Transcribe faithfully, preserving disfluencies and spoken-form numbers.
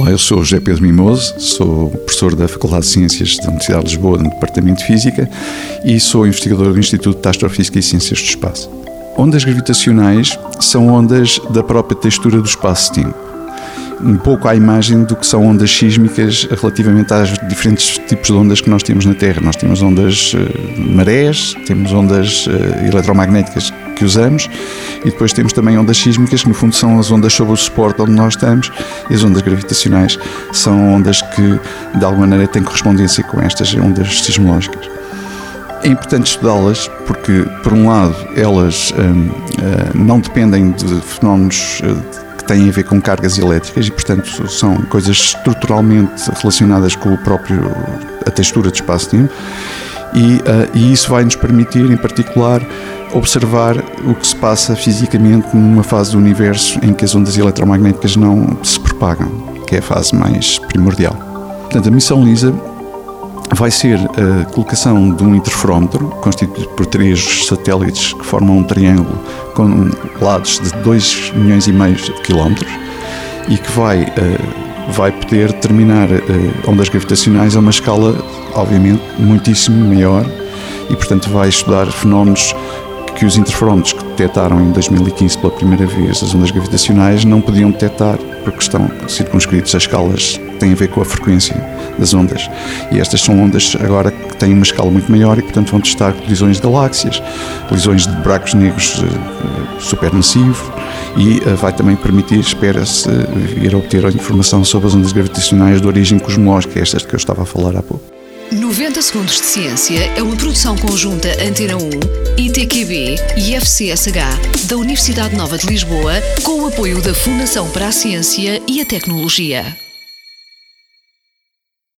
Olá, eu sou José Pedro Mimoso, sou professor da Faculdade de Ciências da Universidade de Lisboa, no Departamento de Física, e sou investigador do Instituto de Astrofísica e Ciências do Espaço. Ondas gravitacionais são ondas da própria textura do espaço-tempo, um pouco à imagem do que são ondas sísmicas relativamente aos diferentes tipos de ondas que nós temos na Terra. Nós temos ondas uh, marés, temos ondas uh, eletromagnéticas que usamos e depois temos também ondas sísmicas, que no fundo são as ondas sobre o suporte onde nós estamos, e as ondas gravitacionais são ondas que de alguma maneira têm correspondência com estas ondas sismológicas. É importante estudá-las porque, por um lado, elas hum, hum, não dependem de fenómenos que têm a ver com cargas elétricas e, portanto, são coisas estruturalmente relacionadas com o próprio, a textura do espaço-tempo, e, uh, e isso vai nos permitir, em particular, observar o que se passa fisicamente numa fase do universo em que as ondas eletromagnéticas não se propagam, que é a fase mais primordial. Portanto, a missão LISA vai ser a colocação de um interferómetro constituído por três satélites que formam um triângulo com lados de dois milhões e meio de quilómetros e que vai, uh, vai poder determinar uh, ondas gravitacionais a uma escala, obviamente, muitíssimo maior e, portanto, vai estudar fenómenos que os interferómetros que detectaram em dois mil e quinze pela primeira vez as ondas gravitacionais não podiam detectar porque estão circunscritos a escalas que têm a ver com a frequência das ondas. E estas são ondas agora que têm uma escala muito maior e, portanto, vão testar colisões de galáxias, colisões de buracos negros uh, supermassivos e uh, vai também permitir, espera-se, uh, vir a obter a informação sobre as ondas gravitacionais de origem cosmológica, estas que eu estava a falar há pouco. noventa Segundos de Ciência é uma produção conjunta Antena um, I T Q B e F C S H da Universidade Nova de Lisboa, com o apoio da Fundação para a Ciência e a Tecnologia.